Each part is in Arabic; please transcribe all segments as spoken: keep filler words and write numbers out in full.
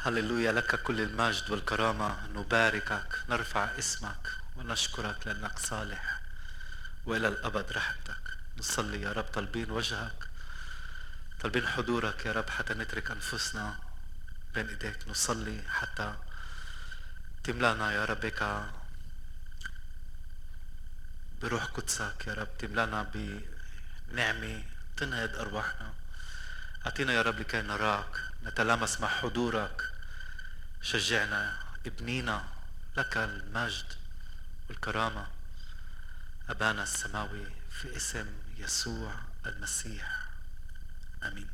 هللويا، لك كل المجد والكرامة. نباركك، نرفع اسمك ونشكرك لأنك صالح وإلى الأبد رحمتك. نصلي يا رب طالبين وجهك، طالبين حضورك يا رب، حتى نترك أنفسنا بين إيديك. نصلي حتى تملانا يا رب بك بروح قدسك يا رب، تملانا بنعمة تنهض أرواحنا. أعطينا يا رب لكي نراك، نتلامس مع حضورك. شجعنا، ابنينا، لك المجد والكرامة أبانا السماوي، في اسم يسوع المسيح، آمين.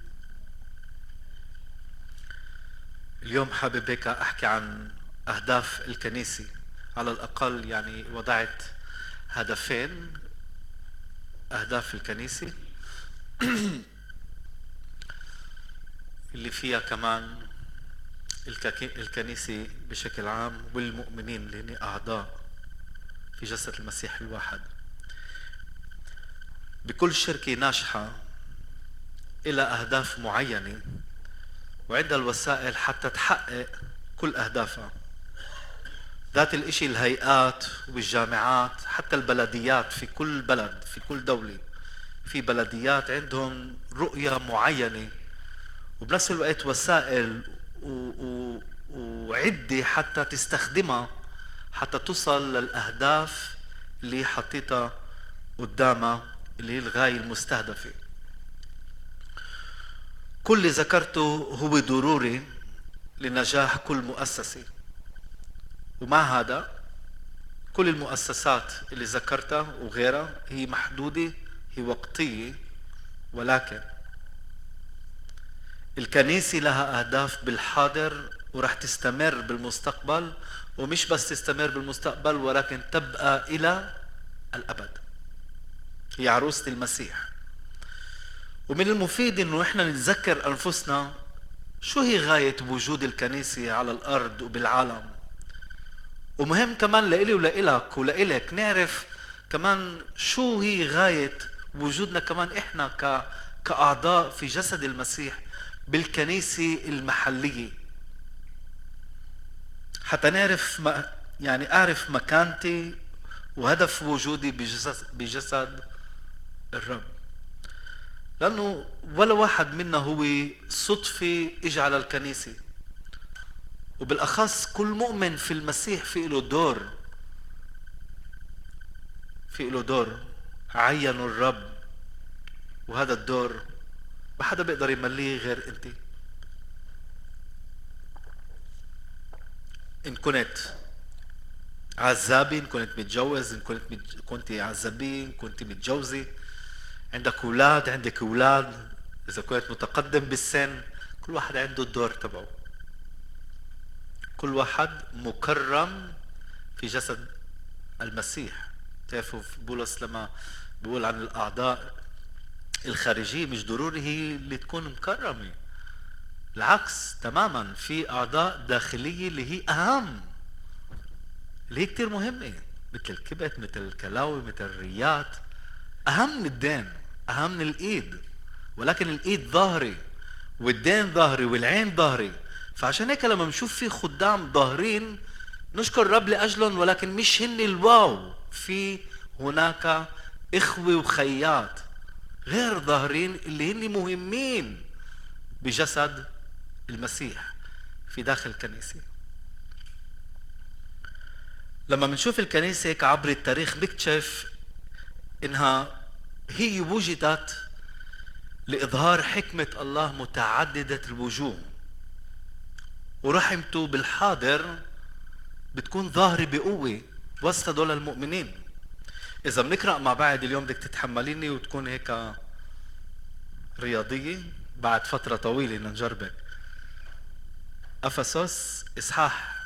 اليوم حابب هيك أحكي عن أهداف الكنيسة. على الأقل يعني وضعت هدفين أهداف الكنيسة اللي فيها كمان الكنيسة بشكل عام والمؤمنين اللي هن أعضاء في جسد المسيح الواحد. بكل شركة ناجحة إلى أهداف معينة وعندها الوسائل حتى تحقق كل أهدافها. ذات الإشي الهيئات والجامعات، حتى البلديات في كل بلد في كل دولة، في بلديات عندهم رؤية معينة وبنفس الوقت وسائل و... و... وعدة حتى تستخدمها حتى تصل للأهداف اللي حطيتها قدامها، اللي هي الغاية المستهدفة. كل اللي ذكرته هو ضروري لنجاح كل مؤسسة، ومع هذا كل المؤسسات اللي ذكرتها وغيرها هي محدودة، هي وقتية، ولكن الكنيسة لها أهداف بالحاضر ورح تستمر بالمستقبل، ومش بس تستمر بالمستقبل ولكن تبقى إلى الأبد. هي عروسة المسيح. ومن المفيد إنه إحنا نتذكر أنفسنا شو هي غاية وجود الكنيسة على الأرض وبالعالم. ومهم كمان لإلي ولإلك ولإلك نعرف كمان شو هي غاية وجودنا كمان إحنا ك... كأعضاء في جسد المسيح بالكنيسة المحلية، حتى نعرف ما يعني أعرف مكانتي وهدف وجودي بجسد, بجسد الرب. لأنه ولا واحد منا هو صدفة إجا على الكنيسة، وبالأخص كل مؤمن في المسيح في له دور، في له دور عينه الرب، وهذا الدور ما حدا بيقدر يمليه غير انت. ان كنت عزابي، ان كنت متجوز، ان كنت متج... كنت عزابية، ان كنت متجوزة، عندك اولاد، عندك اولاد، اذا كنت متقدم بالسن، كل واحد عنده الدور تبعه. كل واحد مكرم في جسد المسيح. تعرفوا بولس لما بيقول عن الاعضاء الخارجية مش ضروري هي اللي تكون مكرمة، العكس تماما. في اعضاء داخلية اللي هي اهم، اللي هي كتير مهمة، مثل الكبد، مثل الكلاوي، مثل الريات، اهم من الدين، اهم من الايد. ولكن الايد ظاهري والدين ظاهري والعين ظاهري. فعشان هيك لما نشوف في خدام ظاهرين نشكر الرب لاجلهم، ولكن مش هن الواو. في هناك اخوة وخيات غير ظاهرين اللي هن مهمين بجسد المسيح في داخل الكنيسة. لما بنشوف الكنيسة هيك عبر التاريخ بكتشف انها هي وجدت لإظهار حكمة الله متعددة الوجوه، ورحمته بالحاضر بتكون ظاهرة بقوة وسط هدول المؤمنين. إذا بنقرأ مع بعض اليوم بدك تتحمليني وتكون هيك رياضية بعد فترة طويلة نجربك. أفسس إصحاح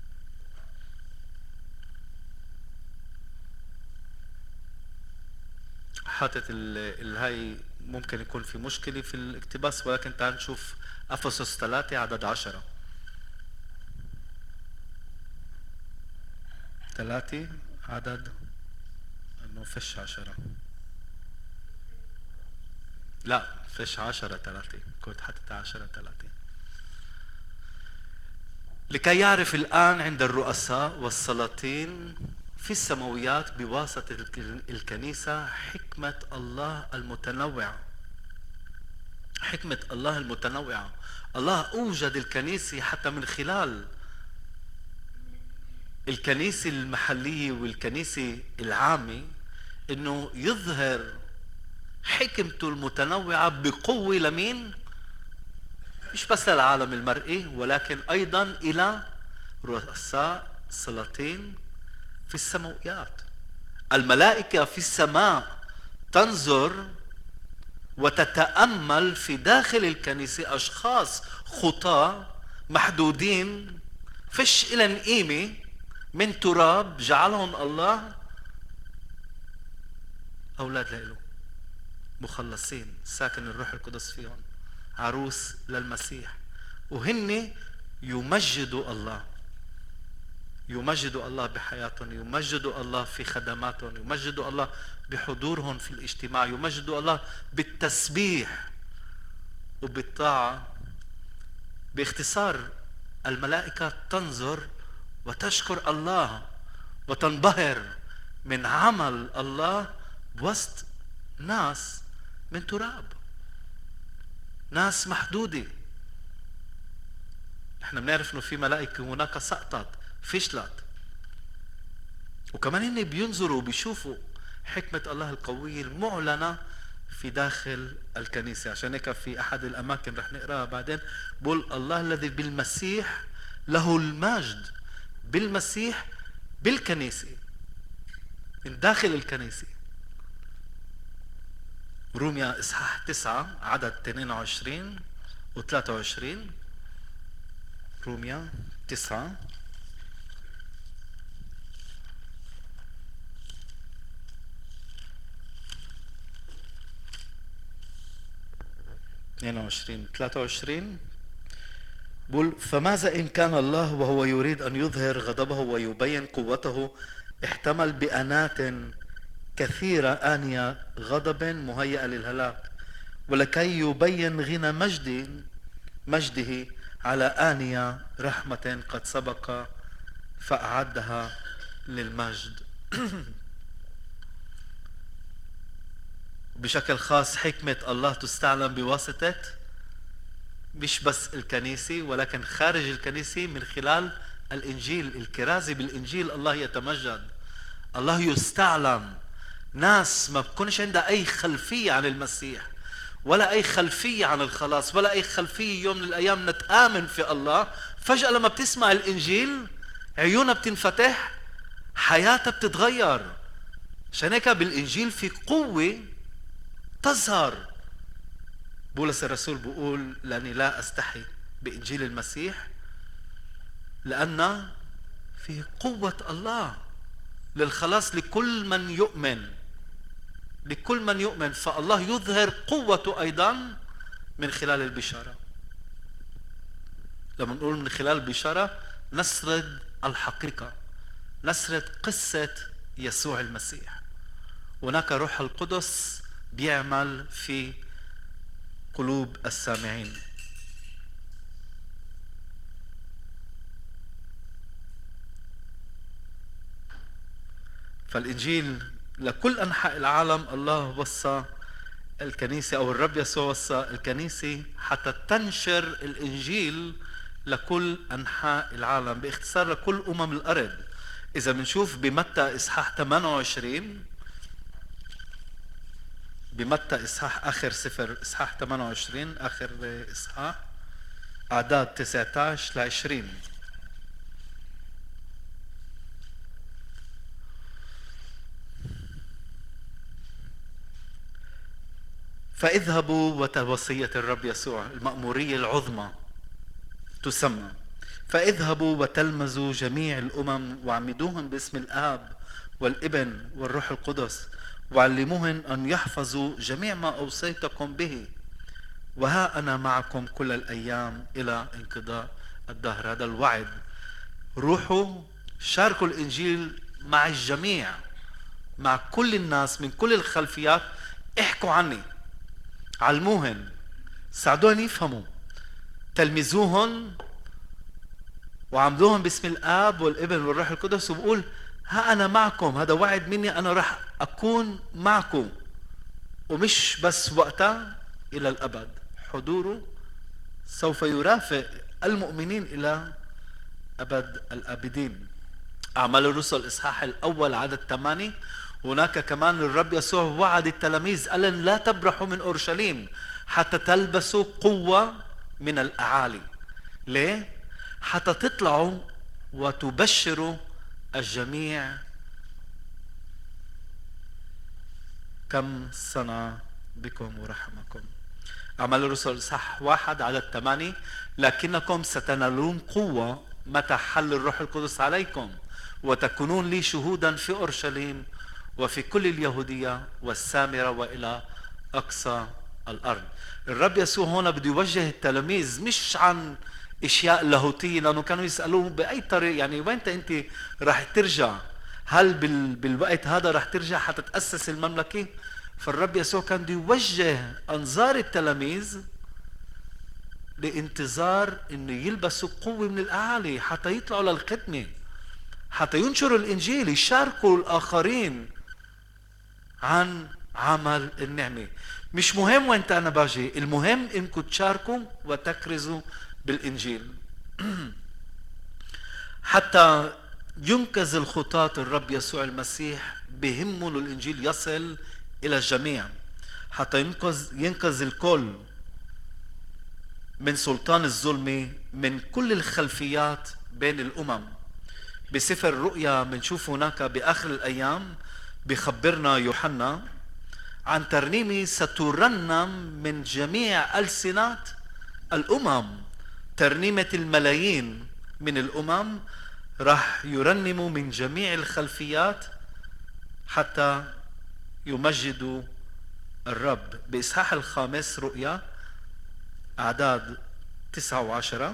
حاطط الهاي، ممكن يكون في مشكلة في الاقتباس، ولكن تعال نشوف أفسس ثلاثة عدد عشرة. ثلاثة عدد، انه فيش عشرة، لا فيش عشرة ثلاثة، كنت حطيت عشرة ثلاثة. لكي يعرف الآن عند الرؤساء والسلاطين في السماويات بواسطة الكنيسة حكمة الله المتنوعة. حكمة الله المتنوعة. الله أوجد الكنيسة حتى من خلال الكنيسة المحلية والكنيسة العامة إنه يظهر حكمته المتنوعة بقوة لمين؟ مش بس للعالم المرئي ولكن أيضا إلى رؤساء سلاطين في السماويات. الملائكة في السماء تنظر وتتأمل في داخل الكنيسة أشخاص خطاة محدودين فيش إلى قيمة من تراب جعلهم الله أولاد لإله، مخلصين، ساكن الروح القدس فيهم، عروس للمسيح، وهن يمجدوا الله. يمجدوا الله بحياتهم، يمجدوا الله في خدماتهم، يمجدوا الله بحضورهم في الاجتماع، يمجدوا الله بالتسبيح وبالطاعة. باختصار الملائكة تنظر وتشكر الله وتنبهر من عمل الله وسط ناس من تراب، ناس محدودة. نحن بنعرف انه في ملائكة هناك سقطت فشلت، وكمان هن بينظروا وبيشوفوا حكمة الله القوية المعلنة في داخل الكنيسة. عشان هيك في أحد الأماكن رح نقراها بعدين بقول الله الذي بالمسيح له المجد، بالمسيح بالكنيسة، من داخل الكنيسة. روميا إصحاح تسعة عدد اثنين وعشرين و ثلاثة وعشرين. روميا تسعة اثنين وعشرين ثلاثة وعشرين بقول فماذا إن كان الله وهو يريد أن يظهر غضبه ويبين قوته احتمل بأنات كثيرة آنية غضب مهيئة للهلاك، ولكي يبين غنى مجد مجده على آنية رحمة قد سبق فأعدها للمجد. بشكل خاص حكمة الله تستعلم بواسطة مش بس الكنيسة ولكن خارج الكنيسة من خلال الإنجيل، الكرازة بالإنجيل. الله يتمجد، الله يستعلم. ناس ما بكونش عندها أي خلفية عن المسيح ولا أي خلفية عن الخلاص ولا أي خلفية يوم من الأيام نتآمن في الله، فجأة لما بتسمع الإنجيل عيونها بتنفتح، حياتها بتتغير. عشان هيك بالإنجيل في قوة تظهر. بولس الرسول بيقول لأني لا أستحي بإنجيل المسيح لأن فيه قوة الله للخلاص لكل من يؤمن، لكل من يؤمن. فالله يظهر قوته أيضا من خلال البشارة. لما نقول من خلال البشارة نسرد الحقيقة، نسرد قصة يسوع المسيح. هناك روح القدس بيعمل في قلوب السامعين. فالإنجيل لكل أنحاء العالم. الله وصى الكنيسة أو الرب يسوع وصى الكنيسة حتى تنشر الإنجيل لكل أنحاء العالم، باختصار لكل أمم الأرض. إذا بنشوف بمتى إصحاح ثمانية وعشرين، بمتى إصحاح آخر سفر إصحاح ثمانية وعشرين آخر إصحاح أعداد تسعة عشر ل عشرين. فاذهبوا وتوصية الرب يسوع المأمورية العظمى تسمى فاذهبوا وتلمذوا جميع الأمم وعمدوهم باسم الآب والابن والروح القدس وعلموهن أن يحفظوا جميع ما أوصيتكم به، وها أنا معكم كل الأيام إلى انقضاء الدهر. هذا الوعد. روحوا شاركوا الإنجيل مع الجميع، مع كل الناس من كل الخلفيات. احكوا عني، علموهن، ساعدوهن يفهموا، تلمذوهن وعملوهم باسم الآب والابن والروح القدس، وبقول ها أنا معكم، هذا وعد مني، أنا راح أكون معكم، ومش بس وقتها، إلى الأبد. حضوره سوف يرافق المؤمنين إلى أبد الآبدين. أعمال الرسل إصحاح الأول عدد ثمانية، هناك كمان الرب يسوع وعد التلاميذ، قال لا تبرحوا من أورشليم حتى تلبسوا قوة من الأعالي. ليه؟ حتى تطلعوا وتبشروا الجميع كم صنع بكم ورحمكم. أعمال الرسل صح واحد عدد ثمانية، لكنكم ستنالون قوة متى حل الروح القدس عليكم، وتكونون لي شهودا في أورشليم وفي كل اليهودية والسامرة وإلى أقصى الأرض. الرب يسوع هنا بده يوجه التلاميذ مش عن اشياء لاهوتيه، لانه كانوا يسالوه باي طريق، يعني وين انت راح ترجع؟ هل بال... بالوقت هذا راح ترجع حتى تاسس المملكه؟ فالرب يسوع كان بده يوجه انظار التلاميذ لانتظار انه يلبسوا قوه من الاعالي حتى يطلعوا للخدمه، حتى ينشروا الانجيل، يشاركوا الاخرين عن عمل النعمه. مش مهم وين انا باجي، المهم انكم تشاركوا وتكرزوا بالإنجيل. حتى ينقذ الخطاة الرب يسوع المسيح بهمه الإنجيل يصل إلى الجميع، حتى ينقذ ينقذ الكل من سلطان الظلم من كل الخلفيات بين الأمم. بسفر الرؤيا بنشوف هناك بآخر الأيام بخبرنا يوحنا عن ترنيمة سترنم من جميع ألسنة الأمم. ترنيمة الملايين من الأمم راح يرنموا من جميع الخلفيات حتى يمجدوا الرب. بإصحاح الخامس رؤيا أعداد تسعة وعشرة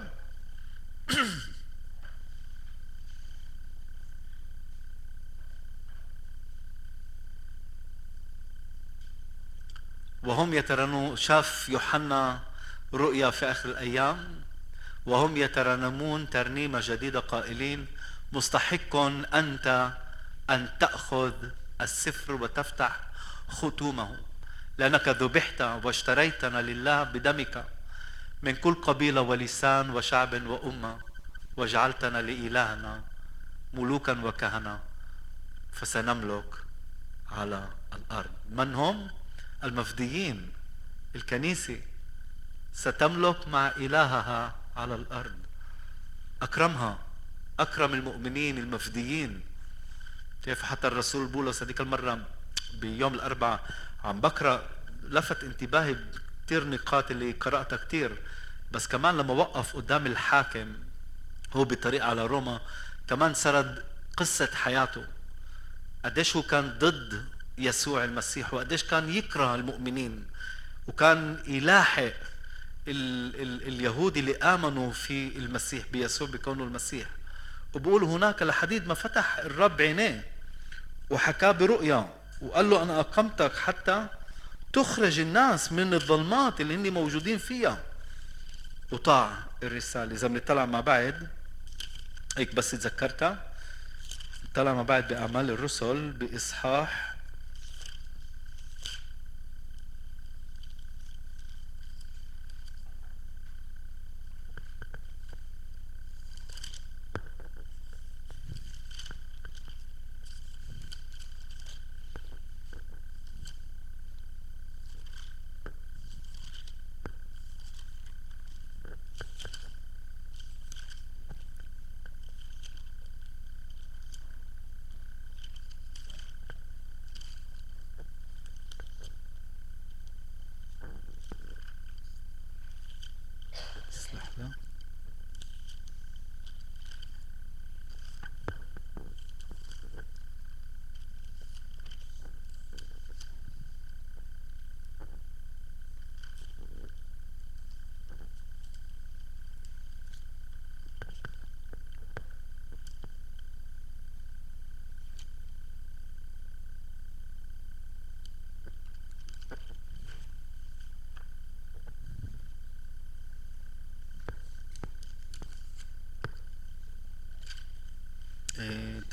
وهم يترنمون. شاف يوحنا رؤيا في آخر الأيام وهم يترنمون ترنيمة جديدة قائلين مستحق أنت أن تأخذ السفر وتفتح ختومه، لأنك ذبحت واشتريتنا لله بدمك من كل قبيلة ولسان وشعب وأمة، وجعلتنا لإلهنا ملوكا وكهنة فسنملك على الأرض. من هم؟ المفديين، الكنيسة ستملك مع إلهها على الأرض. أكرمها، أكرم المؤمنين المفديين. كيف حتى الرسول بولس هذيك المرة بيوم الأربعاء عم بقرأ لفت انتباهي كتير نقاط اللي قرأتها كتير، بس كمان لما وقف قدام الحاكم هو بطريق على روما كمان سرد قصة حياته، قديش هو كان ضد يسوع المسيح وقديش كان يكره المؤمنين وكان يلاحق ال ال اليهود اللي آمنوا في المسيح بيسوع بكونه المسيح. وبقول هناك لحديد ما فتح الرب عينيه وحكاه برؤيا وقال له أنا أقمتك حتى تخرج الناس من الظلمات اللي هن موجودين فيها، وطاع الرسالة. إذا بنطلع مع بعض هيك بس تذكرتها، طلع مع بعض بأعمال الرسل بإصحاح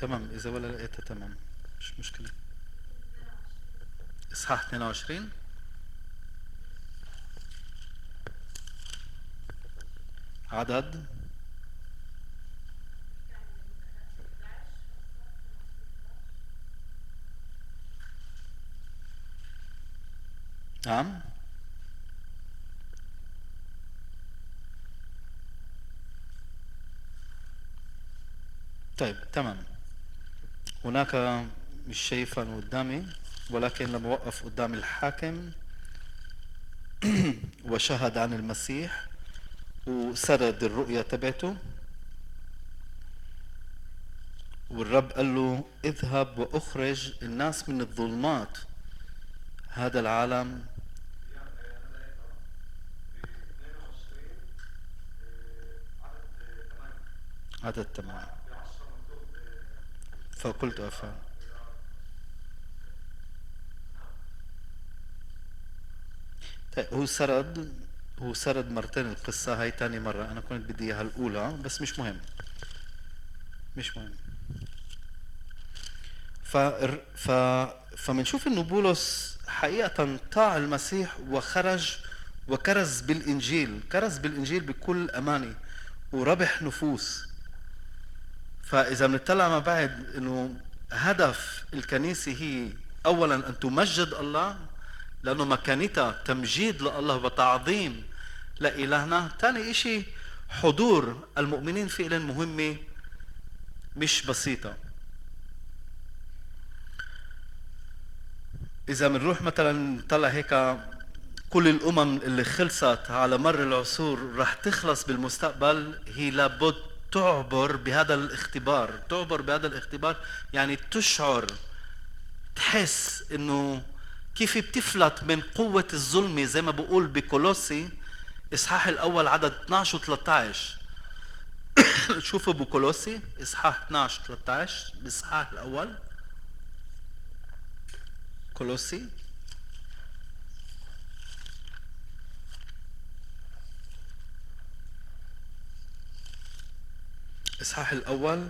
تمام، إذا ولا لقيتها تمام مش مشكلة. إصحاح اثنين وعشرين عدد نعم. طيب تمام. هناك مش شايفها قدامي، ولكن لما وقف قدام الحاكم وشهد عن المسيح وسرد الرؤيا تبعته، والرب قال له اذهب واخرج الناس من الظلمات هذا العالم. عدد تمام. فقلت افهم. طيب هو سرد هو سرد مرتين القصة، هاي تاني مرة، أنا كنت بدي إياها الأولى بس مش مهم مش مهم. ف... ف... فمنشوف إنه بولس حقيقة طاع المسيح وخرج وكرز بالإنجيل، كرز بالإنجيل بكل أمانة وربح نفوس. فإذا بنطلع ما بعد إنه هدف الكنيسة هي أولا أن تمجد الله، لأنه مكانتها تمجيد لله وتعظيم لإلهنا. ثاني إشي حضور المؤمنين في إلين مهمة مش بسيطة. إذا بنروح مثلا نطلع هيك كل الأمم اللي خلصت على مر العصور رح تخلص بالمستقبل، هي لابد تعبر بهذا الاختبار. تعبر بهذا الاختبار يعني تشعر، تحس إنه كيف بتفلت من قوة الظلمة، زي ما بقول بكولوسي إصحاح الأول عدد اثناشر و ثلاثة عشر. شوفوا بكولوسي إصحاح اثناشر ثلاثة عشر الإصحاح الأول. كولوسي إصحاح الأول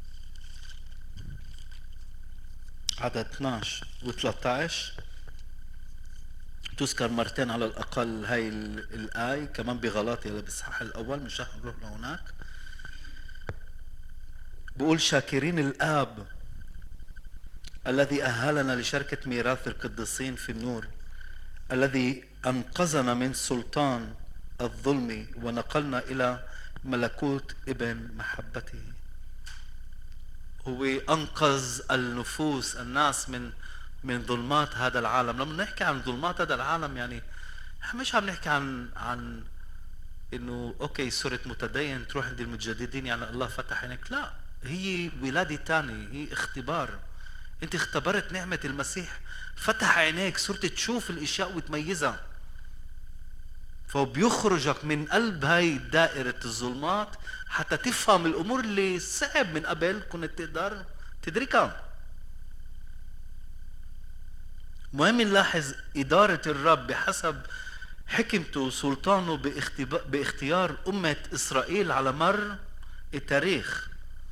عدد اثناشر و ثلاثة عشر. تذكر مرتين على الأقل هاي الآية كمان بغلاطيا بالإصحاح الأول، مش رح نروح لهناك. بقول شاكرين الآب الذي أهلنا لشركة ميراث القديسين في النور، الذي أنقذنا من سلطان الظلم ونقلنا إلى ملكوت ابن محبته. هو أنقذ النفوس، الناس من من ظلمات هذا العالم. لما نحكي عن ظلمات هذا العالم يعني مش عم نحكي عن عن انه اوكي صرت متدين تروح عند المتجددين يعني الله فتح عينك، لا، هي ولادة تاني، هي اختبار. انت اختبرت نعمة المسيح، فتح عينيك، صرت تشوف الاشياء وتميزها، فبيخرجك من قلب هاي دائرة الظلمات حتى تفهم الامور اللي صعب من قبل كنت تقدر تدركها. مهم نلاحظ إدارة الرب بحسب حكمته وسلطانه باختيار أمة إسرائيل على مر التاريخ،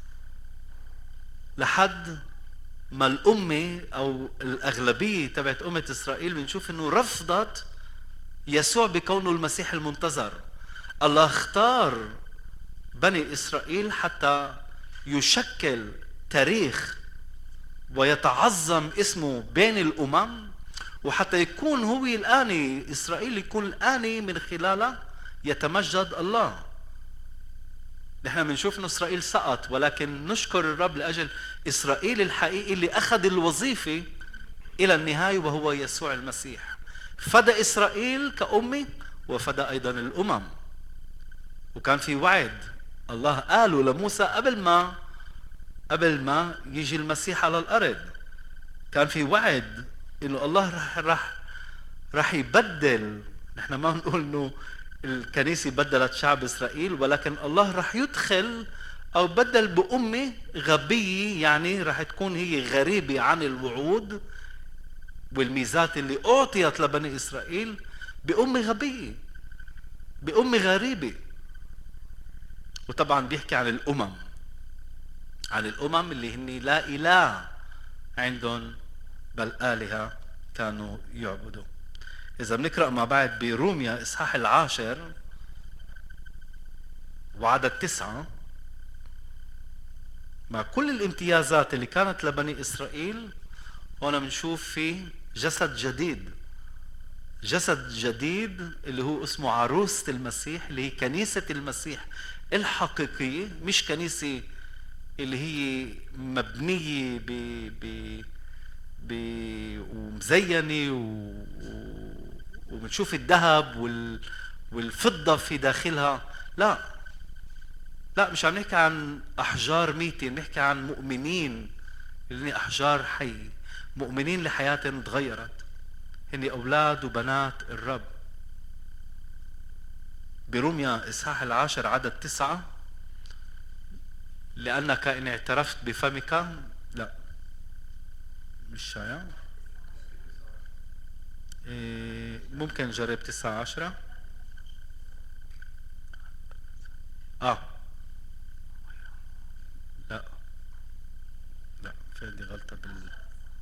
لحد ما الأمة أو الأغلبية تبعت أمة إسرائيل بنشوف إنه رفضت يسوع بكونه المسيح المنتظر. الله اختار بني إسرائيل حتى يشكل تاريخ ويتعظم اسمه بين الأمم، وحتى يكون هو الآني، إسرائيل يكون الآني من خلاله يتمجد الله. نحن بنشوف إنه إسرائيل سقط، ولكن نشكر الرب لأجل إسرائيل الحقيقي اللي أخذ الوظيفة إلى النهاية وهو يسوع المسيح. فدى إسرائيل كأمة وفدى أيضا الأمم. وكان في وعد الله قاله لموسى قبل ما قبل ما يجي المسيح على الأرض. كان في وعد إنه الله رح رح رح يبدل. نحن ما بنقول إنه الكنيسة بدلت شعب إسرائيل، ولكن الله رح يدخل أو بدل بأمة غبية، يعني رح تكون هي غريبة عن الوعود والميزات اللي أعطيت لبني إسرائيل، بأمة غبية، بأمة غريبة. وطبعا بيحكي عن الأمم. عن الأمم اللي هن لا إله عندهم بل آلهة كانوا يعبدوا. إذا بنقرأ مع بعض بروميا إصحاح العاشر وعدد تسعة، مع كل الامتيازات اللي كانت لبني إسرائيل، هنا بنشوف في جسد جديد، جسد جديد اللي هو اسمه عروسة المسيح، اللي هي كنيسة المسيح الحقيقية، مش كنيسة اللي هي مبنية ب ب ب ومزينة و... وبنشوف الذهب وال... والفضة في داخلها. لا لا، مش عم نحكي عن أحجار ميتة، بنحكي عن مؤمنين اللي هن أحجار حية، مؤمنين لحياتهم تغيرت، هن أولاد وبنات الرب. بروميا إصحاح العاشر عدد تسعة، لأنك إن اعترفت بفمك، لا مش شايع، إيه ممكن نجرب تسعة عشرة. آه لا لا، في عندي غلطة بال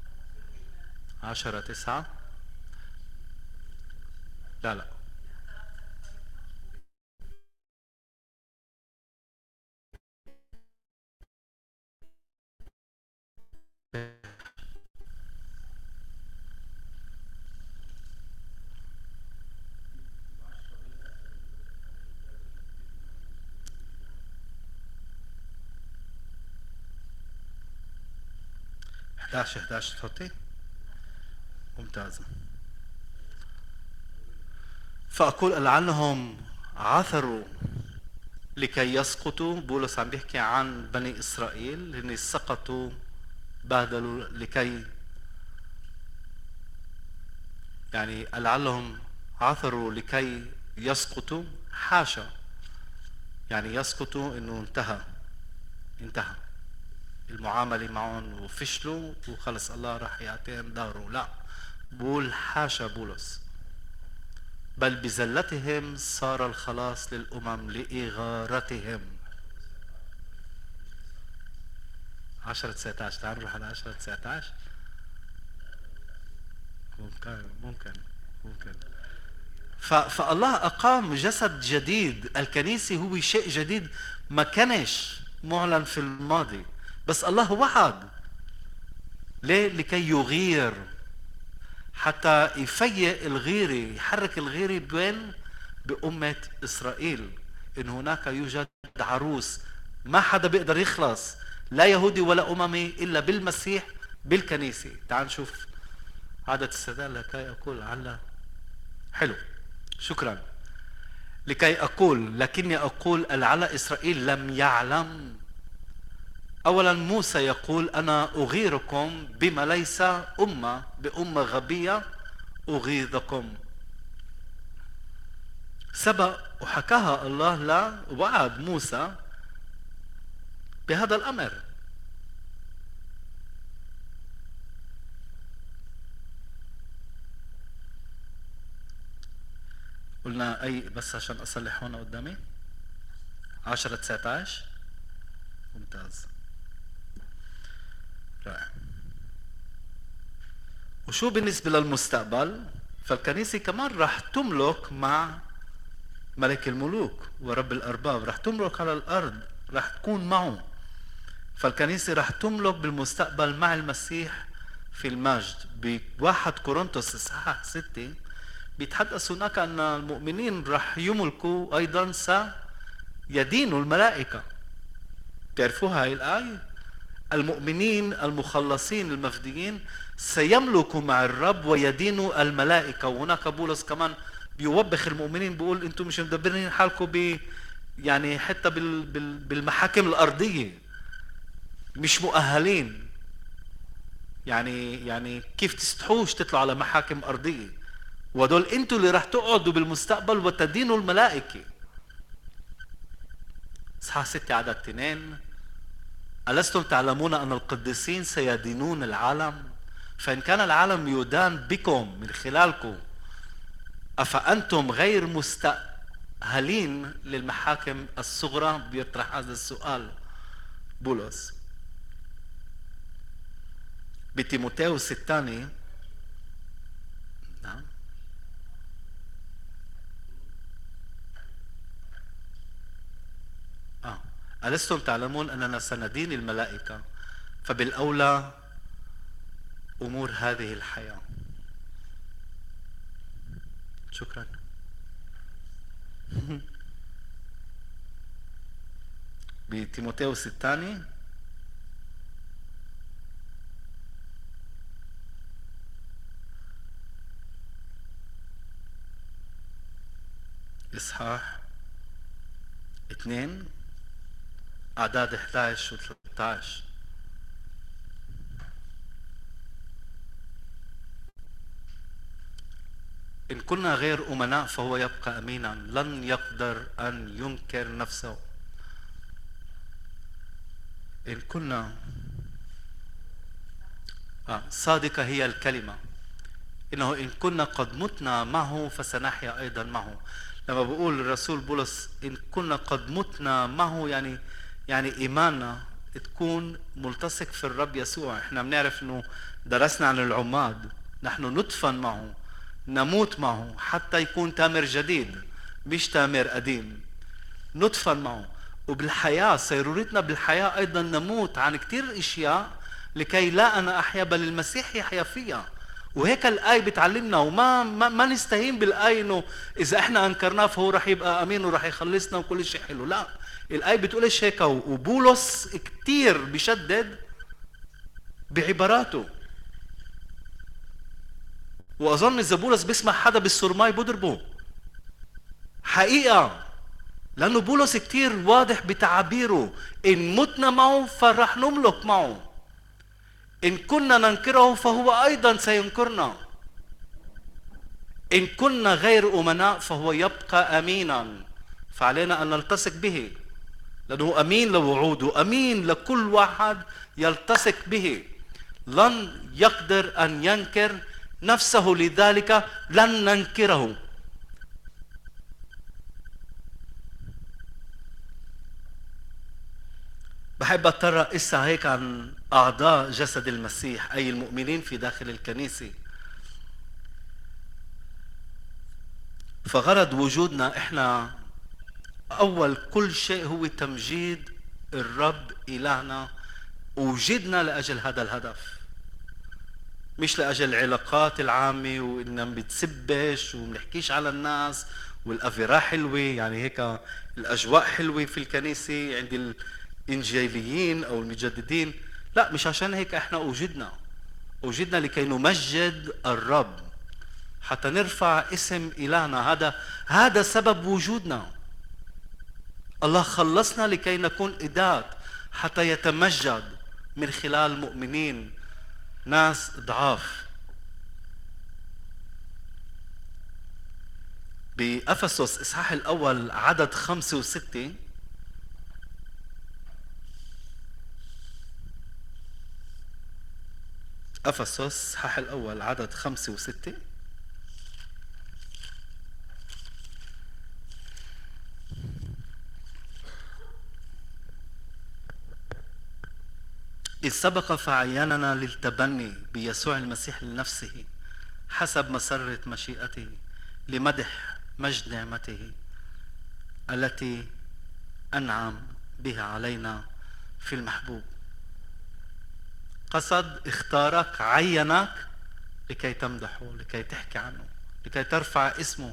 عشرة تسعة. لا لا، احدعش احدعش تحطي. ممتازة. فأقول لعلهم عثروا لكي يسقطوا. بولس عم بيحكي عن بني إسرائيل هن سقطوا، بهدلوا، لكي يعني لعلهم عثروا لكي يسقطوا. حاشا، يعني يسقطوا انه انتهى انتهى المعاملة معهم وفشلوا وخلص الله راح يعطيهم داره. لا، بقول حاشا بولس، بل بزلتهم صار الخلاص للأمم لإغارتهم. عشرة تسعة عشر، تعال نروح على عشرة تسعة عشر. ممكن ممكن ممكن فالله أقام جسد جديد. الكنيسة هو شيء جديد ما كانش معلن في الماضي، بس الله وعد. ليه؟ لكي يغير، حتى يفيق الغيرة، يحرك الغيرة بين بأمة إسرائيل، إن هناك يوجد عروس ما حدا بيقدر يخلص، لا يهودي ولا أممي، إلا بالمسيح بالكنيسة. تعال نشوف عدد السادة. لكي أقول على حلو، شكرا. لكي أقول، لكني أقول لعل إسرائيل لم يعلم. أولا موسى يقول أنا أغيركم بما ليس أمة، بأمة غبية أغيظكم. سبق وحكاها الله، لا وعد موسى بهذا الأمر. قلنا أي، بس عشان أصلح هون قدامي عشرة تسعة عشر. ممتاز، رائع. وشو بالنسبة للمستقبل؟ فالكنيسة كمان راح تملك مع ملك الملوك ورب الأرباب، راح تملك على الأرض، راح تكون معه. فالكنيسة راح تملك بالمستقبل مع المسيح في المجد. بواحد كورنثوس إصحاح ستة بيتحدث هناك أن المؤمنين راح يملكوا أيضا سيدينوا الملائكة. تعرفوها هاي الآية؟ المؤمنين المخلصين المفديين سيملكوا مع الرب ويدينوا الملائكة. وهناك بولس كمان بيوبخ المؤمنين، بيقول انتم مش مدبرين حالكم ب يعني حتى بال... بال... بالمحاكم الأرضية، مش مؤهلين. يعني يعني كيف تستحوش تطلعوا على محاكم أرضية؟ ودول انتوا اللي راح تقعدوا بالمستقبل وتدينوا الملائكة. اصحاح ستة عدد اثنين، ألستم تعلمون أن القديسين سيدينون العالم؟ فإن كان العالم يدان بكم من خلالكم، أفأنتم غير مستأهلين للمحاكم الصغرى؟ بيطرح هذا السؤال بولس. بتيموثاوس الثاني. نعم. آه. ألستم تعلمون أننا سندين الملائكة، فبالأولى أمور هذه الحياة. شكرا. بتيموثاوس الثاني إصحاح اثنين أعداد إحدى عشر و ثلاثة عشر. إن كنا غير أمناء فهو يبقى أمينا، لن يقدر أن ينكر نفسه. إن كنا آه. صادقة هي الكلمة، إنه إن كنا قد متنا معه فسنحيا أيضا معه. لما بقول الرسول بولس إن كنا قد متنا معه، يعني يعني إيماننا تكون ملتصق في الرب يسوع. إحنا بنعرف إنه درسنا عن العماد، نحن ندفن معه، نموت معه حتى يكون تامر جديد مش تامر قديم. ندفن معه، وبالحياة سيرورتنا بالحياة أيضا نموت عن كتير إشياء لكي لا أنا أحيا بل المسيح يحيا فيها. وهيك الآية بتعلمنا، وما ما, ما نستهين بالآية إنه إذا إحنا أنكرناه فهو رح يبقى أمين ورح يخلصنا وكل شيء حلو. لا، الآية بتقولش هيك، وبولس كتير بيشدد بعباراته. وأظن إذا بولس بيسمع حدا بالسرماي بضربه حقيقة، لأنه بولس كتير واضح بتعابيره. إن متنا معه فرح نملك معه، إن كنا ننكره فهو أيضا سينكرنا، إن كنا غير أمناء فهو يبقى أمينا، فعلينا أن نلتصق به، لأنه أمين لوعوده، أمين لكل واحد يلتصق به. لن يقدر أن ينكر نفسه، لذلك لن ننكره. بحب أتطرق إسا هيك عن أعضاء جسد المسيح، أي المؤمنين في داخل الكنيسة. فغرض وجودنا إحنا أول كل شيء هو تمجيد الرب إلهنا. وجدنا لأجل هذا الهدف، مش لأجل العلاقات العامة وإننا بتسبش ومنحكيش على الناس والأفراح حلوة، يعني هيك الأجواء حلوة في الكنيسة عند الإنجيليين أو المجددين. لا، مش عشان هيك احنا وجدنا. وجدنا لكي نمجد الرب، حتى نرفع اسم إلهنا. هذا هذا سبب وجودنا. الله خلصنا لكي نكون أداة حتى يتمجد من خلال مؤمنين، ناس ضعاف. بأفسس إصحاح الأول عدد خمسة وستة، أفسس إصحاح الأول عدد خمسة وستة. إذ سبق فعيننا للتبني بيسوع المسيح لنفسه حسب مسرة مشيئته لمدح مجد نعمته التي أنعم بها علينا في المحبوب. قصد، اختارك، عينك لكي تمدحه، لكي تحكي عنه، لكي ترفع اسمه.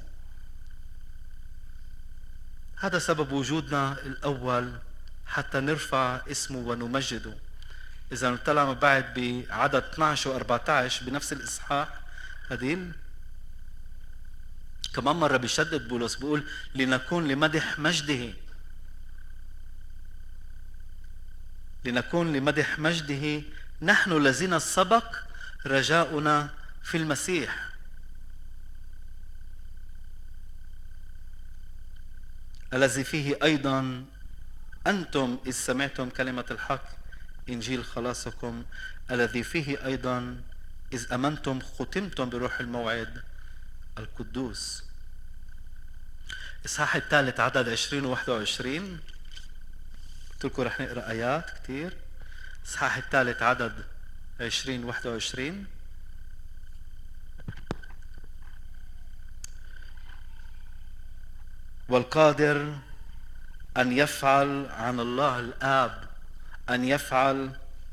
هذا سبب وجودنا الأول، حتى نرفع اسمه ونمجده. إذا نطلع من بعد بعدد اثنعش و أربعة عشر بنفس الإصحاح هديل، كمان مرة بيشدد بولس بيقول لنكون لمدح مجده، لنكون لمدح مجده نحن الذين سبق رجاؤنا في المسيح. الذي فيه أيضا أنتم إذ سمعتم كلمة الحق إنجيل خلاصكم، الذي فيه أيضا إذ أمنتم ختمتم بروح الموعد القدوس. إصحاح الثالث عدد عشرين و واحد وعشرين، قلت لكم رح نقرأ آيات كتير. إصحاح الثالث عدد عشرين واحد وعشرين. والقادر أن يفعل عن الله الآب أن يفعل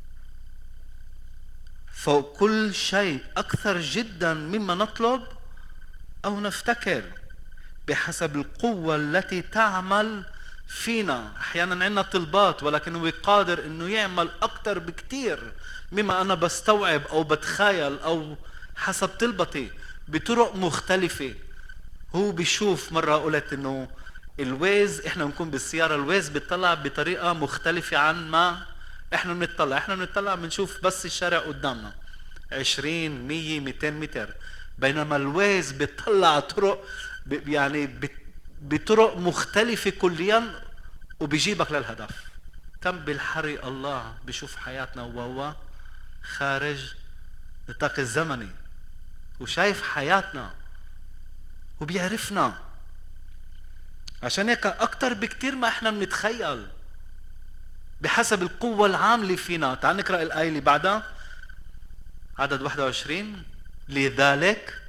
فوق كل شيء أكثر جدا مما نطلب أو نفتكر بحسب القوة التي تعمل فينا. أحيانا عندنا طلبات ولكن هو قادر أنه يعمل أكثر بكتير مما أنا بستوعب أو بتخيل أو حسب طلبتي بطرق مختلفة. هو بيشوف، مرة قلت أنه الويز، إحنا بنكون بالسيارة الويز بيطلع بطريقة مختلفة عن ما إحنا بنطلع. إحنا بنطلع بنشوف بس الشارع قدامنا عشرين مية ميتين متر، بينما الويز بيطلع طرق يعني بطرق مختلفة كليا وبيجيبك للهدف. كم بالحري الله بيشوف حياتنا وهو خارج نطاق الزمني وشايف حياتنا وبيعرفنا. عشان هيك اكتر بكتير ما احنا بنتخيل بحسب القوة العاملة فينا. تعال نقرأ الآية اللي بعدها، عدد واحد وعشرين. لذلك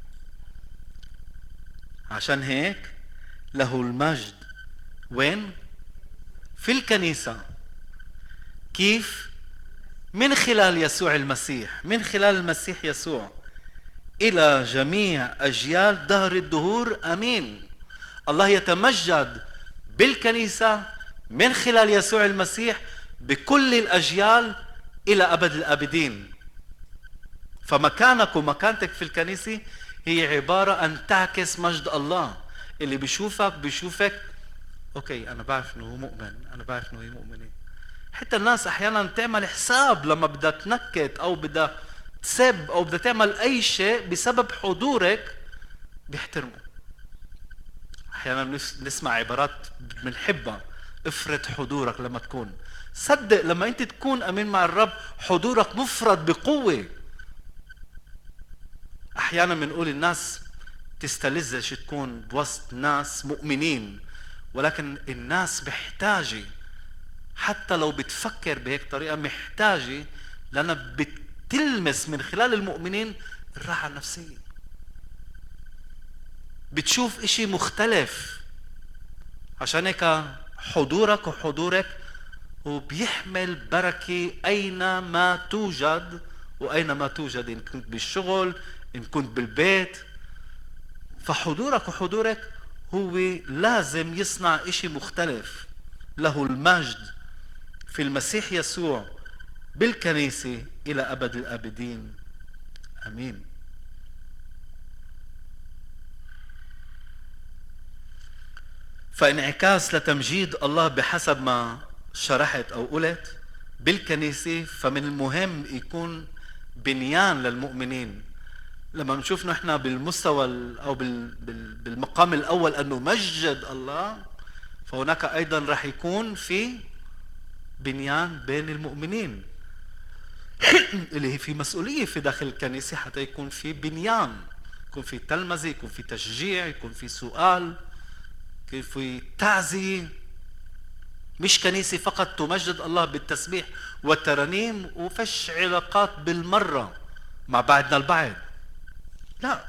عشان هيك له المجد وين؟ في الكنيسة. كيف؟ من خلال يسوع المسيح، من خلال المسيح يسوع إلى جميع أجيال دهر الدهور أمين. الله يتمجد بالكنيسة من خلال يسوع المسيح بكل الأجيال إلى أبد الآبدين. فمكانك ومكانتك في الكنيسة هي عبارة أن تعكس مجد الله. اللي بيشوفك بيشوفك أوكي، أنا بعرف أنه هو مؤمن، أنا بعرف أنه هي مؤمنة. حتى الناس أحيانا تعمل حساب لما بدها تنكت أو بدها تسب أو بدها تعمل أي شيء بسبب حضورك بيحترموا. أحيانا نسمع عبارات بنحبها، افرض حضورك لما تكون. صدق لما أنت تكون أمين مع الرب حضورك مفرد بقوة. أحيانا بنقول الناس تستلذش تكون بوسط ناس مؤمنين، ولكن الناس محتاجة، حتى لو بتفكر بهيك طريقة محتاجة، لأنها بتلمس من خلال المؤمنين الراحة النفسية. بتشوف اشي مختلف. عشان هيك حضورك وحضورك هو بيحمل بركة أينما توجد وأينما توجد، إن كنت بالشغل إن كنت بالبيت. فحضورك وحضورك هو لازم يصنع اشي مختلف. له المجد في المسيح يسوع بالكنيسة إلى أبد الآبدين أمين. فانعكاس لتمجيد الله بحسب ما شرحت أو قلت بالكنيسة، فمن المهم يكون بنيان للمؤمنين. لما نشوف نحن بالمستوى أو بالمقام الأول أنه مجد الله، فهناك أيضا رح يكون في بنيان بين المؤمنين اللي هي في مسؤولية في داخل الكنيسة حتى يكون في بنيان، يكون في تلمذة، يكون في تشجيع، يكون في سؤال، يكون في تعزية. مش كنيسة فقط تمجد الله بالتسبيح والترانيم وفش علاقات بالمرة مع بعضنا البعض. لا،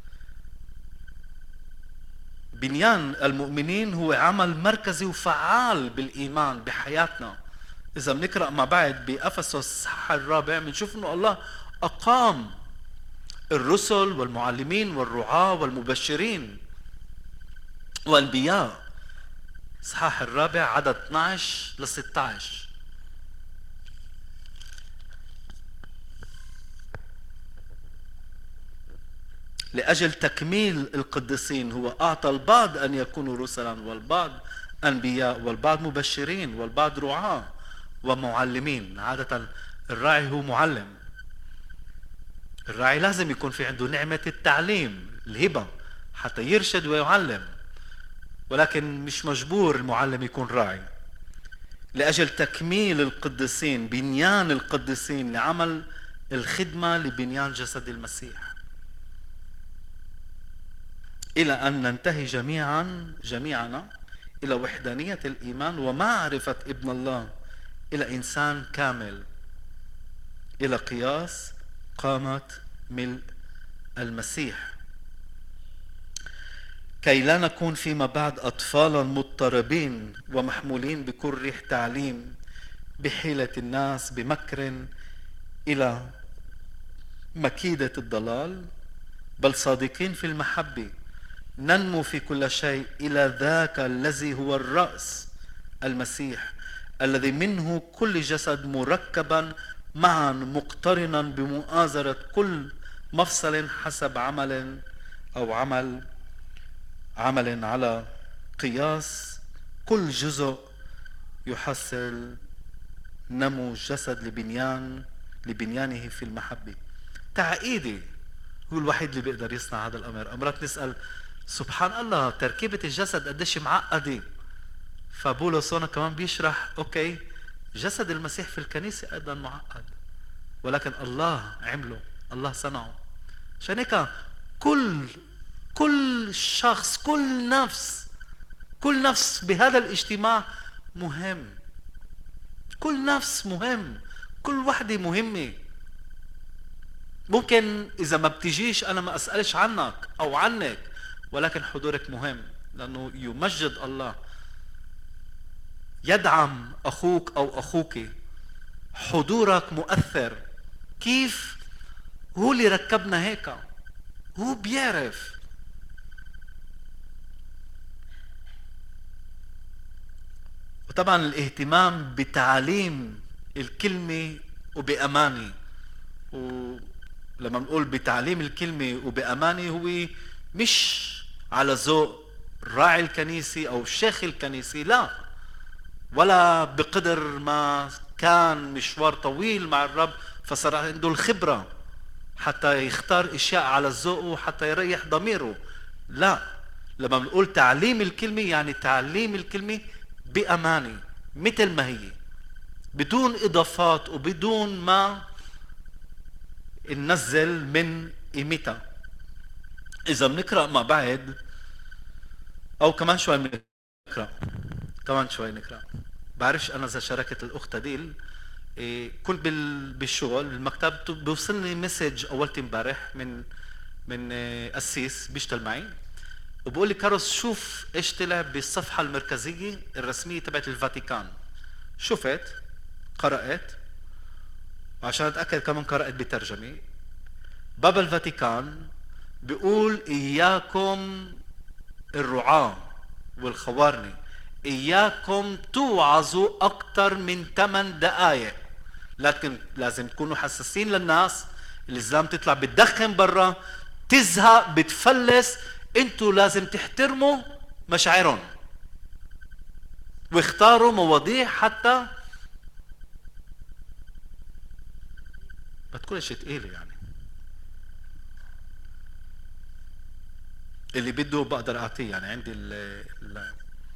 بنيان المؤمنين هو عمل مركزي وفعال بالإيمان بحياتنا. إذا بنقرأ مع بعض بأفسس الصح الرابع بنشوف إنه الله أقام الرسل والمعلمين والرعاة والمبشرين والأنبياء. الصحاح الرابع عدد اثنعش ل ستة عشر. لأجل تكميل القديسين هو أعطى البعض أن يكونوا رسلا والبعض أنبياء والبعض مبشرين والبعض رعاة ومعلمين. عادة الراعي هو معلم. الراعي لازم يكون في عنده نعمة التعليم، الهبة، حتى يرشد ويعلم، ولكن مش مجبور المعلم يكون راعي. لأجل تكميل القديسين، بنيان القديسين لعمل الخدمة لبنيان جسد المسيح، إلى أن ننتهي جميعا جميعنا إلى وحدانية الإيمان ومعرفة ابن الله، إلى إنسان كامل إلى قياس قامة ملء المسيح، كي لا نكون فيما بعد أطفالا مضطربين ومحمولين بكل ريح تعليم بحيلة الناس بمكر إلى مكيدة الضلال، بل صادقين في المحبة ننمو في كل شيء إلى ذاك الذي هو الرأس المسيح، الذي منه كل جسد مركبا معا مقترنا بمؤازرة كل مفصل حسب عمل أو عمل عمل على قياس كل جزء يحصل نمو الجسد لبنيان لبنيانه في المحبة. تعقيدي هو الوحيد اللي بيقدر يصنع هذا الأمر. أمرات نسأل سبحان الله تركيبة الجسد قديش معقدة، فبولس هنا كمان بيشرح اوكي جسد المسيح في الكنيسة ايضا معقد، ولكن الله عمله، الله صنعه. عشان هيك كل كل شخص كل نفس كل نفس بهذا الاجتماع مهم، كل نفس مهم، كل وحدة مهمة. ممكن اذا ما بتجيش انا ما اسألش عنك او عنك، ولكن حضورك مهم لانه يمجد الله، يدعم اخوك او اخوك. حضورك مؤثر. كيف؟ هو اللي ركبنا هيك، هو بيعرف. وطبعا الاهتمام بتعليم الكلمة وبأمانة، ولما نقول بتعليم الكلمة وبأمانة هو مش على ذوق راعي الكنيسة او الشيخ الكنيسة، لا، ولا بقدر ما كان مشوار طويل مع الرب فصار عنده الخبرة حتى يختار اشياء على ذوقه حتى يريح ضميره. لا، لما بنقول تعليم الكلمة يعني تعليم الكلمة بأمانة مثل ما هي، بدون اضافات وبدون ما ننزل من قيمتها. اذا بنقرأ مع بعض او كمان شوي بنقرأ كمان شوي نقرأ بعرفش انا اذا شاركت الاخت ديل إيه كل بالشغل بالمكتب بيوصلني مسج اولت امبارح من من إيه قسيس بيشتغل معي وبقول لي كاروس شوف ايش طلع بالصفحه المركزيه الرسميه تبعت الفاتيكان. شفت قرأت وعشان اتاكد كمان قرأت بترجمه. بابا الفاتيكان بيقول اياكم الرعاة والخوارني إياكم توعظوا أكثر من ثمان دقائق، لكن لازم تكونوا حساسين للناس. الإسلام تطلع بتدخن برا، تزهق، بتفلس، انتوا لازم تحترموا مشاعرهم واختاروا مواضيع حتى ما تكونش ثقيلة. يعني اللي بده بقدر أعطيه، يعني عندي ال ال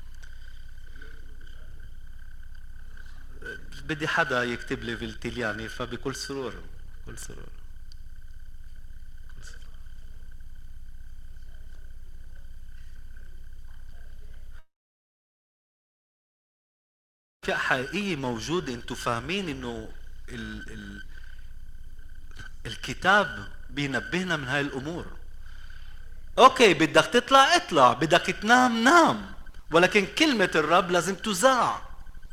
بدي حدا يكتب لي بالتلياني فبكل سرور بكل سرور. أشياء حقيقية موجودة. انتوا فاهمين انه ال ال الكتاب بينبهنا من هاي الامور. اوكي بدك تطلع اطلع، بدك تنام نام، ولكن كلمة الرب لازم تذاع.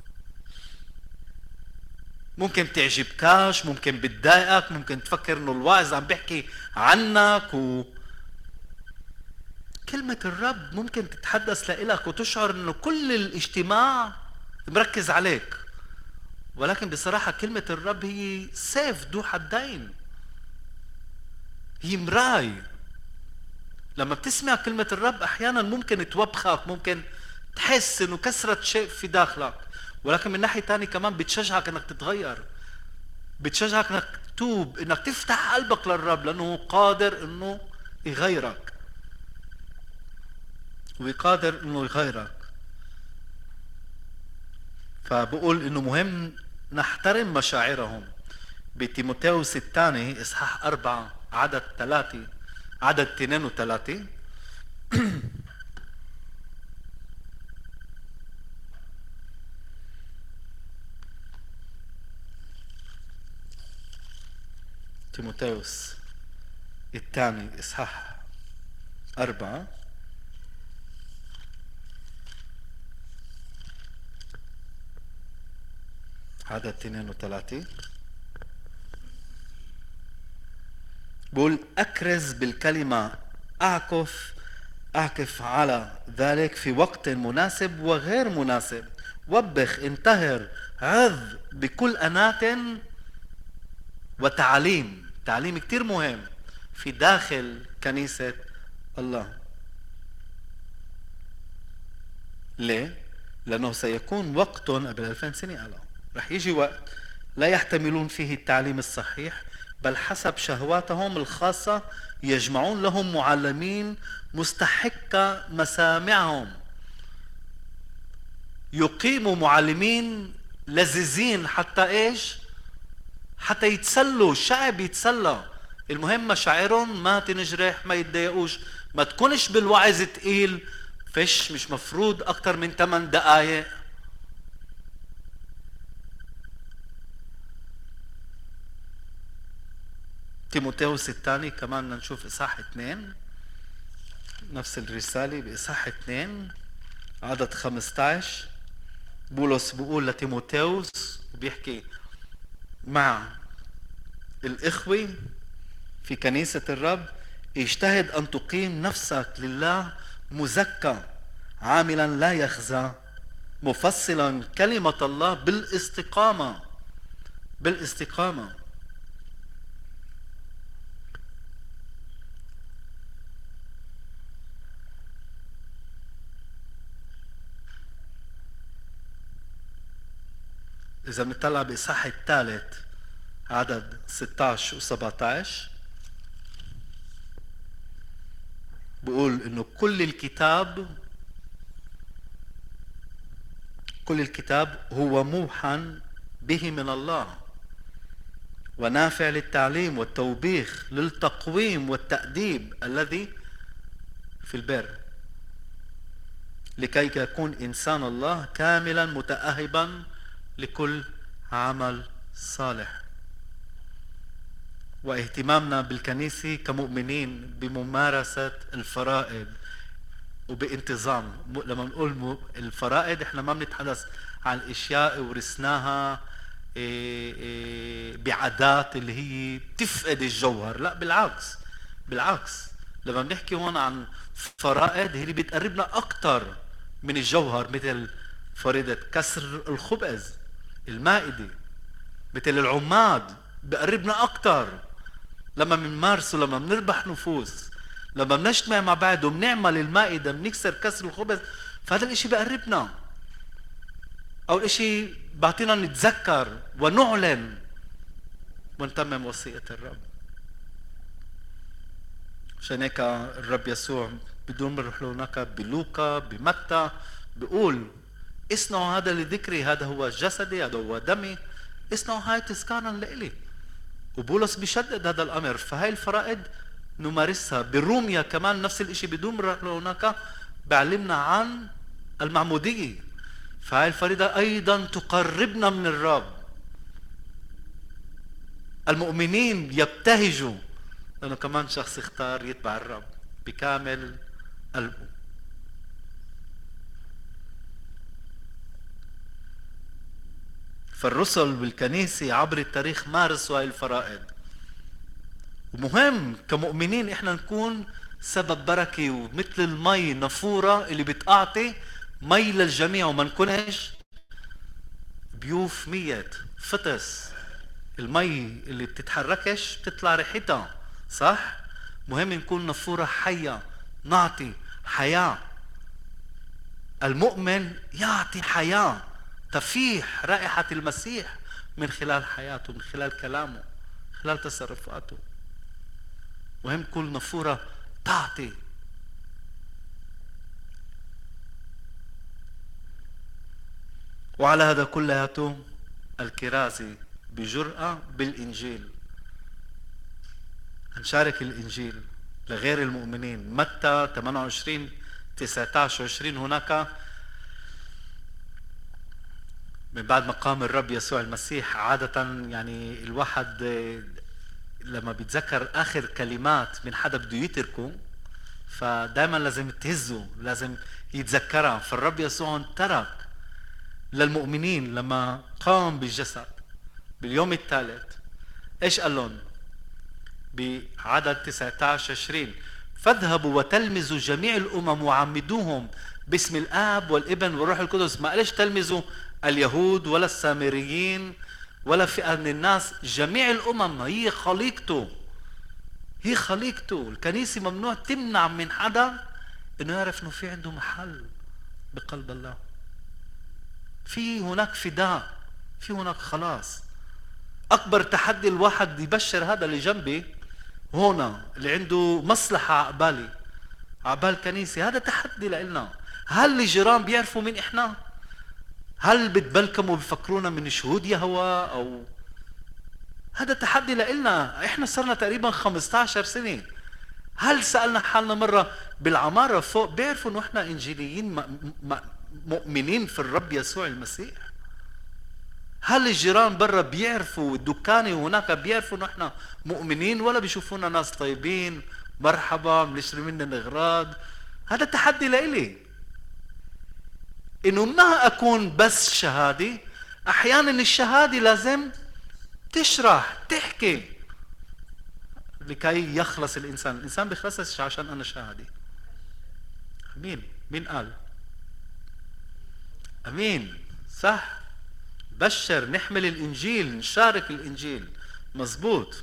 ممكن تعجبكاش، ممكن بتضايقك، ممكن تفكر انه الواعظ عم بيحكي عنك و كلمة الرب ممكن تتحدث لإلك وتشعر انه كل الاجتماع مركز عليك، ولكن بصراحة كلمة الرب هي سيف ذو حدين، هي مراي. لما بتسمع كلمة الرب احيانا ممكن توبخك، ممكن تحس انه كسرت شيء في داخلك، ولكن من ناحية تانية كمان بتشجعك انك تتغير، بتشجعك انك تتوب، انك تفتح قلبك للرب لانه قادر انه يغيرك وقادر انه يغيرك. فبقول انه مهم نحترم مشاعرهم. بتيموثاوس الثاني اصحاح اربعة عدد ثلاثة عدد اثنين وثلاثة تيموثاوس الثاني إصحاح أربعة عدد اثنين وثلاثين بقول أكرز بالكلمة، أعكف أعكف على ذلك في وقت مناسب وغير مناسب، وبخ، انتهر، عظ بكل أناة وتعليم. تعليم كتير مهم في داخل كنيسة الله. ليه؟ لأنه سيكون وقت قبل ألفين سنة الله رح يجي وقت لا يحتملون فيه التعليم الصحيح، بل حسب شهواتهم الخاصة يجمعون لهم معلمين مستحقة مسامعهم. يقيموا معلمين لذيذين حتى ايش؟ حتى يتسلوا، الشعب يتسلى. المهم مشاعرهم ما تنجرح، ما يتضايقوش، ما تكونش بالوعظ تقيل، فيش مش مفروض اكتر من ثمان دقائق. تيموثاوس الثاني كمان بدنا نشوف اصحاح اثنين، نفس الرسالة باصحاح اثنين عدد خمسة عشر. بولس بيقول لتيموثاوس وبيحكي مع الإخوة في كنيسة الرب: اجتهد أن تقيم نفسك لله مزكى، عاملا لا يخزى، مفصلا كلمة الله بالاستقامة بالاستقامة. إذا بنطلع بإصحاح الثالث عدد ستة عشر و سبعة عشر بقول إنه كل الكتاب كل الكتاب هو موحى به من الله ونافع للتعليم والتوبيخ للتقويم والتأديب الذي في البر، لكي يكون إنسان الله كاملا متأهبا لكل عمل صالح. واهتمامنا بالكنيسة كمؤمنين بممارسة الفرائض وبانتظام. لما نقول الفرائض احنا ما بنتحدث عن اشياء ورثناها بعادات اللي هي بتفقد الجوهر، لا بالعكس بالعكس. لما بنحكي هون عن فرائض هي اللي بتقربنا اكثر من الجوهر، مثل فريضة كسر الخبز، المائدة، مثل العماد بقربنا اكثر لما بنمارسه، لما بنربح نفوس، لما بنجتمع مع بعض وبنعمل المائدة، بنكسر كسر الخبز، فهذا الاشي بقربنا. اول اشي بعطينا نتذكر ونعلن ونتمم وصية الرب. عشان هيك الرب يسوع بدون ما نروح له هناك بلوقا بمتى بيقول: اصنعوا هذا لذكري، هذا هو جسدي، هذا هو دمي، اصنعوا هاي تذكارا لإلي. وبولس بيشدد هذا الامر. فهاي الفرائض نمارسها. بالروميا كمان نفس الاشي بدون ما نروح له هناك بعلمنا عن المعمودية. فهاي الفريضة ايضا تقربنا من الرب. المؤمنين يبتهجوا لانه كمان شخص اختار يتبع الرب بكامل قلبه. فالرسل بالكنيسة عبر التاريخ مارسوا هاي الفرائض. ومهم كمؤمنين احنا نكون سبب بركة، ومثل المي نافورة اللي بتعطي مي للجميع، وما نكونش بيوف ميت فتس. المي اللي بتتحركش بتطلع ريحتها، صح؟ مهم نكون نافورة حية، نعطي حياة. المؤمن يعطي حياة، تفيح رائحة المسيح من خلال حياته، من خلال كلامه، من خلال تصرفاته. مهم كل نافورة تعطي. وعلى هذا كلياته الكرازة بجرأة بالإنجيل. نشارك الإنجيل لغير المؤمنين. متى ثمانية وعشرين تسعة عشر وعشرين هناك من بعد ما قام الرب يسوع المسيح، عادة يعني الواحد لما بيتذكر آخر كلمات من حدا بده يتركه، فدائما لازم تهزه، لازم يتذكرها. فالرب يسوع ترك للمؤمنين لما قام بالجسد باليوم الثالث، ايش قال لهم بعدد تسعة عشر عشرين؟ فاذهبوا وتلمذوا جميع الامم وعمدوهم باسم الاب والابن والروح القدس. ما قالش تلمذوا اليهود ولا السامريين ولا فئة من الناس، جميع الامم. هي خليقته، هي خليقته. الكنيسة ممنوع تمنع من حدا انه يعرف انه في عنده محل بقلب الله، في هناك فداء، في هناك خلاص. اكبر تحدي الواحد يبشر هذا اللي جنبي هنا اللي عنده مصلحة عقبالي، عقبال كنيسة، هذا تحدي لنا. هل الجيران بيعرفوا مين احنا؟ هل بتبلكموا بفكرونا من شهود يهوه؟ او هذا تحدي لنا. احنا صرنا تقريبا خمسة عشر سنة. هل سألنا حالنا مرة بالعمارة فوق بيعرفوا انه احنا انجيليين مؤمنين في الرب يسوع المسيح؟ هل الجيران برا بيعرفوا، الدكانة وهناك بيعرفوا انه احنا مؤمنين، ولا بيشوفونا ناس طيبين مرحبا بنشتري مننا الاغراض؟ هذا تحدي لإلي، انه ما اكون بس شهادة. احيانا الشهادة لازم تشرح، تحكي لكي يخلص الانسان. الانسان بيخلصش عشان انا شهادة. امين. مين قال؟ امين. صح، بشر، نحمل الانجيل، نشارك الانجيل. مزبوط.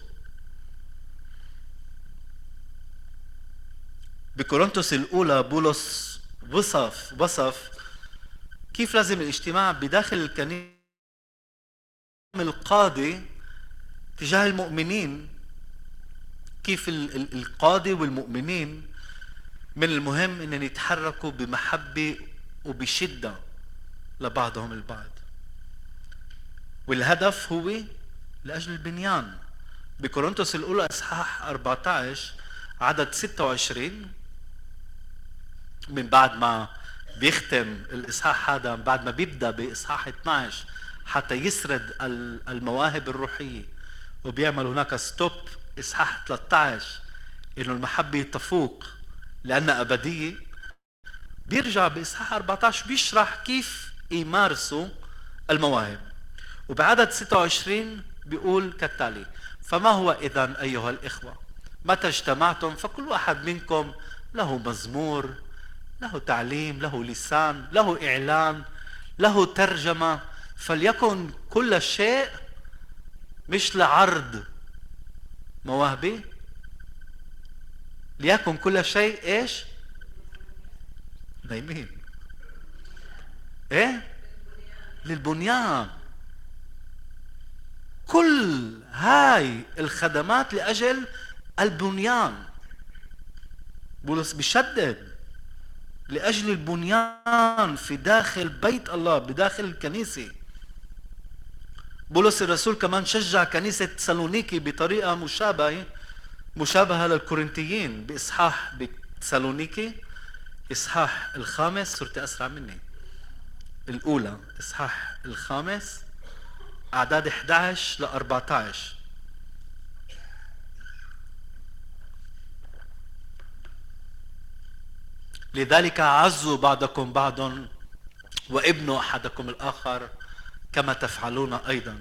بكورنثوس الاولى بولس وصف وصف كيف لازم الاجتماع بداخل الكنيسة القاضي تجاه المؤمنين. كيف القاضي والمؤمنين من المهم ان يتحركوا بمحبة وبشدة لبعضهم البعض، والهدف هو لأجل البنيان. بكورنثوس الأولى إصحاح أربعة عشر عدد ستة وعشرين، من بعد ما بيختم الإصحاح هذا، بعد ما بيبدأ بإصحاح اثني عشر حتى يسرد المواهب الروحية وبيعمل هناك ستوب إصحاح ثلاثة عشر إنه المحبة تفوق لأنها أبدية، بيرجع بإصحاح أربعة عشر بيشرح كيف يمارسوا المواهب. وبعدد ستة وعشرين بيقول كالتالي: فما هو إذن أيها الإخوة؟ متى اجتمعتم فكل واحد منكم له مزمور، له تعليم، له لسان، له إعلان، له ترجمة، فليكن كل شيء مش لعرض مواهبي، ليكن كل شيء ايش؟ نايمين. ايه؟ للبنيان. كل هاي الخدمات لأجل البنيان. بولس بيشدد لأجل البنيان في داخل بيت الله، بداخل الكنيسة. بولس الرسول كمان شجع كنيسة تسالونيكي بطريقة مشابهة مشابهة للكورنثيين بإصحاح بتسالونيكي إصحاح الخامس. صرت أسرع مني. الأولى إصحاح الخامس أعداد أحد عشر ل أربعة عشر. لذلك عزوا بعضكم بعضا وابنوا أحدكم الآخر كما تفعلون أيضا.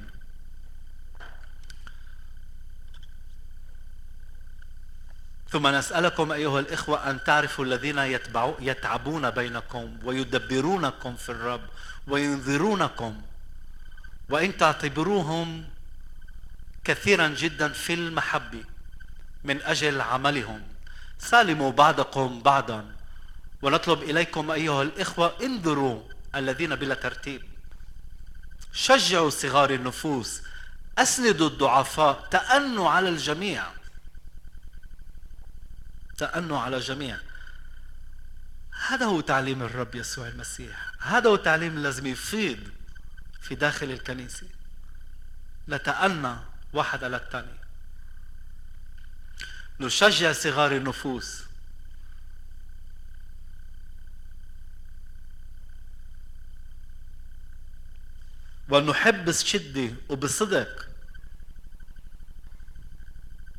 ثم نسألكم أيها الإخوة أن تعرفوا الذين يتعبون بينكم ويدبرونكم في الرب وينذرونكم، وإن تعتبروهم كثيرا جدا في المحبة من أجل عملهم. سالموا بعضكم بعضا، ونطلب إليكم أيها الإخوة انظروا الذين بلا ترتيب، شجعوا صغار النفوس، أسندوا الضعفاء، تأنوا على الجميع. تأنوا على الجميع. هذا هو تعليم الرب يسوع المسيح. هذا هو تعليم اللي لازم يفيض في داخل الكنيسة. نتأنى واحد على الثاني، نشجع صغار النفوس، ونحب بشدة وبصدق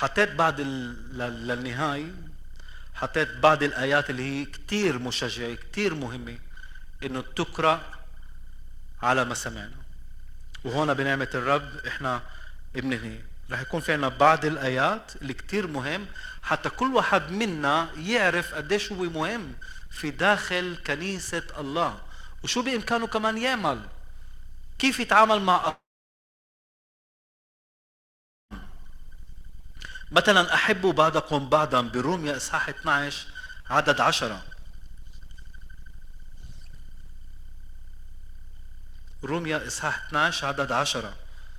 حطيت بعد ال... لل- للنهاية حطيت بعض الآيات اللي هي كتير مشجعة كتير مهمة إنه تقرأ على ما سمعنا. وهون بنعمة الرب إحنا بننهي. رح يكون في عنا بعض الآيات اللي كتير مهم حتى كل واحد منا يعرف قديش هو مهم في داخل كنيسة الله، وشو بإمكانه كمان يعمل، كيف يتعامل مع. مثلا أحبوا بعضكم بعضا بروميا إصحاح اثنعش عدد عشرة. روميا إصحاح اثنعش عدد عشرة.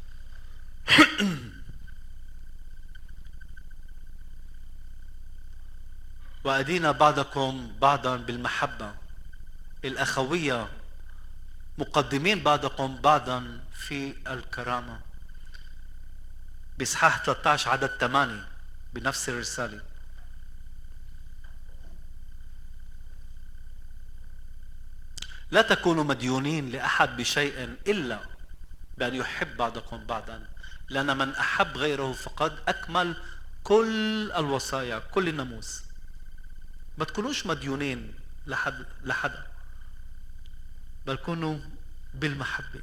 وأدينا بعضكم بعضا بالمحبة الأخوية، مقدمين بعضكم بعضا في الكرامة. بإصحاح ثلاثة عشر عدد ثمانية بنفس الرسالة. لا تكونوا مديونين لأحد بشيء إلا بأن يحب بعضكم بعضا، لأن من أحب غيره فقد أكمل كل الوصايا كل الناموس. ما تكونوش مديونين لحد لحدا، بل كونوا بالمحبة.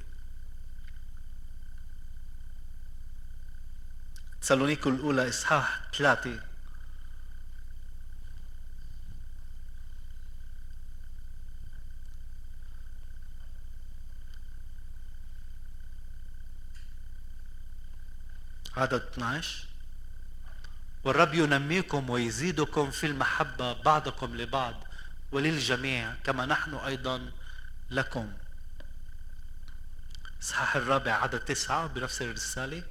تسالونيكو الأولى إصحاح ثلاثة عدد اثنعش. والرب ينميكم ويزيدكم في المحبة بعضكم لبعض وللجميع كما نحن أيضا لكم. إصحاح الرابع عدد تسعة بنفس الرسالة.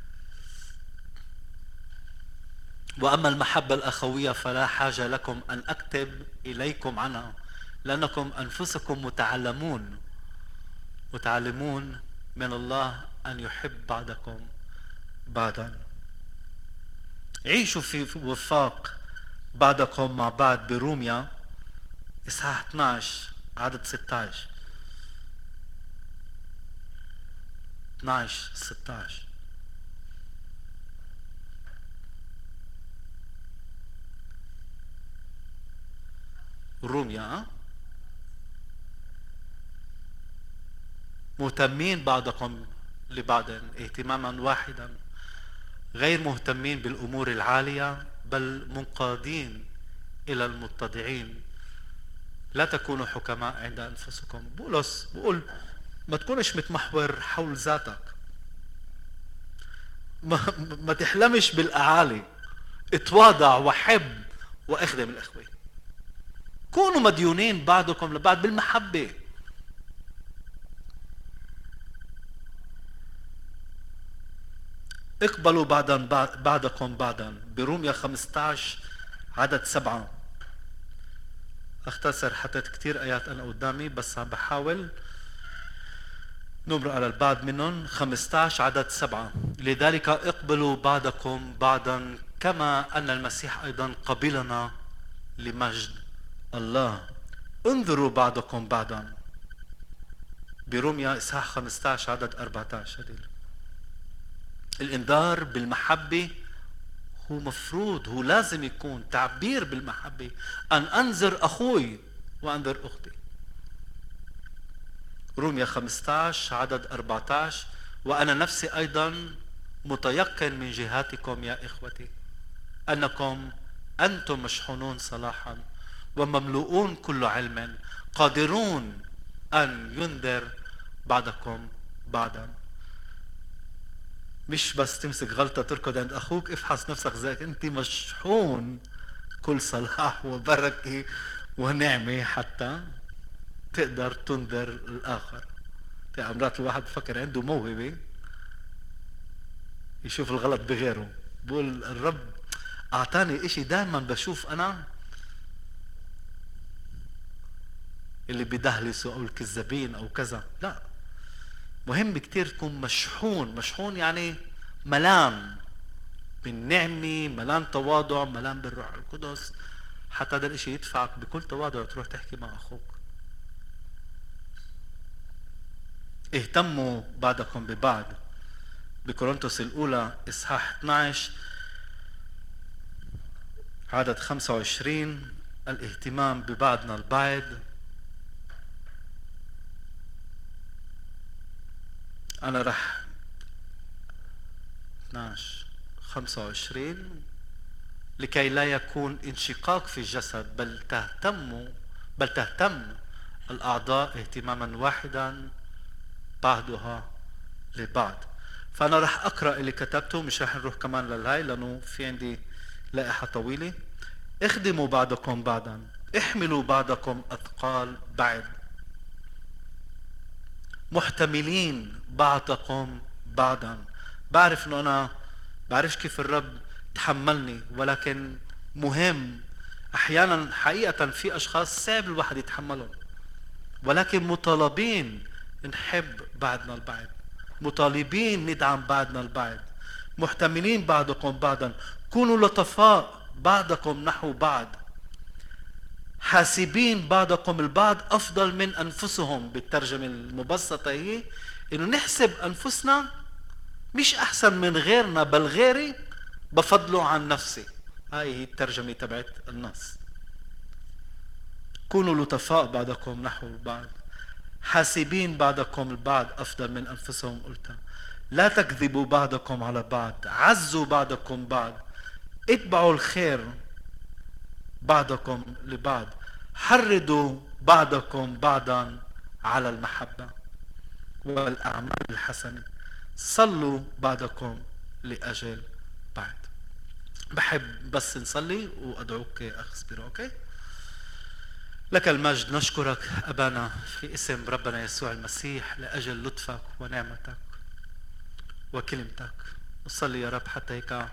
وأما المحبة الأخوية فلا حاجة لكم أن أكتب إليكم عنها، لأنكم أنفسكم متعلمون متعلمون من الله أن يحب بعضكم بعضا. عيشوا في وفاق بعضكم مع بعض بروميا إصحاح اثنعش عدد ستة عشر. اثنعش ستة عشر. روميا. مهتمين بعضكم لبعض اهتماما واحدا، غير مهتمين بالأمور العالية بل منقادين إلى المتضعين. لا تكونوا حكماء عند أنفسكم. بولس بقول ما تكونش متمحور حول ذاتك، ما, ما تحلمش بالأعالي، اتواضع وحب واخدم الأخوة. كونوا مديونين بعضكم لبعض بالمحبة. اقبلوا بعضا بعضكم بعضا بروميا خمسة عشر عدد سبعة. اختصر، حطيت كتير آيات أنا قدامي بس عم بحاول نمر على البعض منهم. خمسة عشر عدد سبعة. لذلك اقبلوا بعضكم بعضا كما أن المسيح أيضا قبلنا لمجد الله. انظروا بعضكم بعضا بروميا إصحاح خمسة عشر عدد أربعة عشر. هديل. الإنذار بالمحبة هو مفروض، هو لازم يكون تعبير بالمحبة، أن أنذر أخوي وأنذر أختي. روميا خمسة عشر عدد أربعة عشر. وأنا نفسي أيضا متيقن من جهاتكم يا إخوتي أنكم أنتم مشحونون صلاحا ومملؤون كل علم، قادرون أن ينذر بعضكم بعضا. مش بس تمسك غلطة تركض عند أخوك، افحص نفسك ذاك أنت مشحون كل صلاح وبركة ونعمة حتى تقدر تنذر الآخر. في أمرات الواحد بفكر عنده موهبة يشوف الغلط بغيره، بقول الرب أعطاني إشي دائما بشوف أنا اللي بدهلسوا أو الكذابين أو كذا. لا، مهم كتير تكون مشحون. مشحون يعني ملان بالنعمة، ملان تواضع، ملان بالروح القدس، حتى هذا الاشي يدفعك بكل تواضع تروح تحكي مع اخوك. اهتموا بعضكم ببعض بكورنثوس الاولى اصحاح اثنعش عدد خمسة وعشرين الاهتمام ببعضنا البعض. أنا رح اثناشر خمسة وعشرين لكي لا يكون انشقاق في الجسد بل تهتم بل تهتم الأعضاء اهتماما واحدا بعضها لبعض. فأنا رح أقرأ اللي كتبته، مش رح نروح كمان للهاي لأنه في عندي لائحة طويلة. اخدموا بعضكم بعضا، احملوا بعضكم أثقال بعض، محتملين بعضكم بعضا. بعرف انه انا بعرفش كيف الرب تحملني، ولكن مهم احيانا حقيقة في اشخاص صعب الواحد يتحملهم، ولكن مطالبين نحب بعضنا البعض، مطالبين ندعم بعضنا البعض، محتملين بعضكم بعضا، كونوا لطفاء بعضكم نحو بعض، حاسبين بعضكم البعض افضل من انفسهم. بالترجمة المبسطة هي انه نحسب انفسنا مش احسن من غيرنا، بل غيري بفضله عن نفسي. هاي هي الترجمة تبعت النص. كونوا لطفاء بعضكم نحو بعض، حاسبين بعضكم البعض افضل من انفسهم. قلتها. لا تكذبوا بعضكم على بعض، عزوا بعضكم بعض، اتبعوا الخير بعضكم لبعض، حرضوا بعضكم بعضا على المحبة والأعمال الحسنة، صلوا بعضكم لأجل بعض. بحب بس نصلي وأدعوك أخ سبيرو. أوكي؟ لك المجد، نشكرك أبانا في اسم ربنا يسوع المسيح لأجل لطفك ونعمتك وكلمتك. نصلي يا رب حتى هيك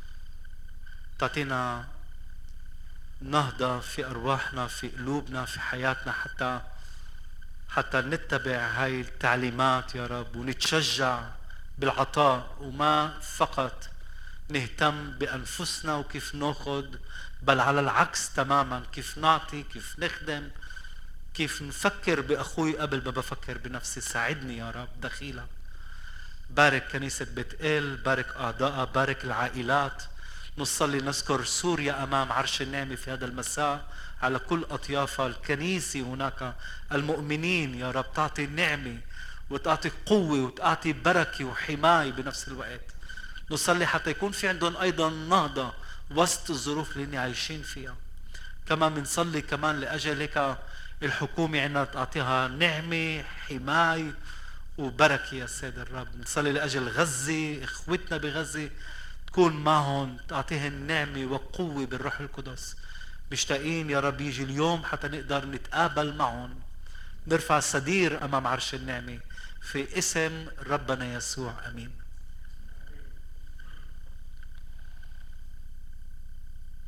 تعطينا نهضة في أرواحنا، في قلوبنا، في حياتنا، حتى حتى نتبع هاي التعليمات يا رب، ونتشجع بالعطاء، وما فقط نهتم بأنفسنا وكيف ناخذ، بل على العكس تماما، كيف نعطي، كيف نخدم، كيف نفكر بأخوي قبل ما بفكر بنفسي. ساعدني يا رب دخيلك. بارك كنيسة بيت إل، بارك أعضائها، بارك العائلات. نصلي نذكر سوريا أمام عرش النعمة في هذا المساء على كل أطيافها، الكنيسة هناك، المؤمنين يا رب تعطي النعمة وتعطي قوة وتعطي بركة وحماية بنفس الوقت. نصلي حتى يكون في عندهم أيضا نهضة وسط الظروف اللي عايشين فيها. كما بنصلي كمان لأجل هيك الحكومة عنا تعطيها نعمة، حماية وبركة يا سيد الرب. نصلي لأجل غزة، إخوتنا بغزة تكون معهم، تعطيهم نعمة وقوة بالروح القدس. مشتاقين يا رب يجي اليوم حتى نقدر نتقابل معهم، نرفع السدير أمام عرش النعمة في اسم ربنا يسوع. أمين.